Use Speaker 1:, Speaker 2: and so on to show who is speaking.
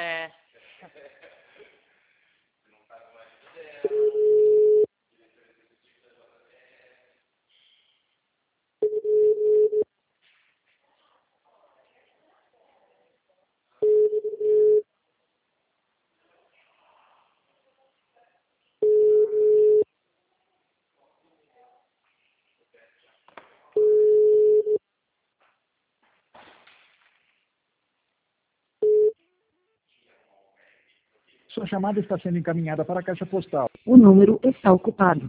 Speaker 1: É.
Speaker 2: Sua chamada está sendo encaminhada para a caixa postal.
Speaker 3: O número está ocupado.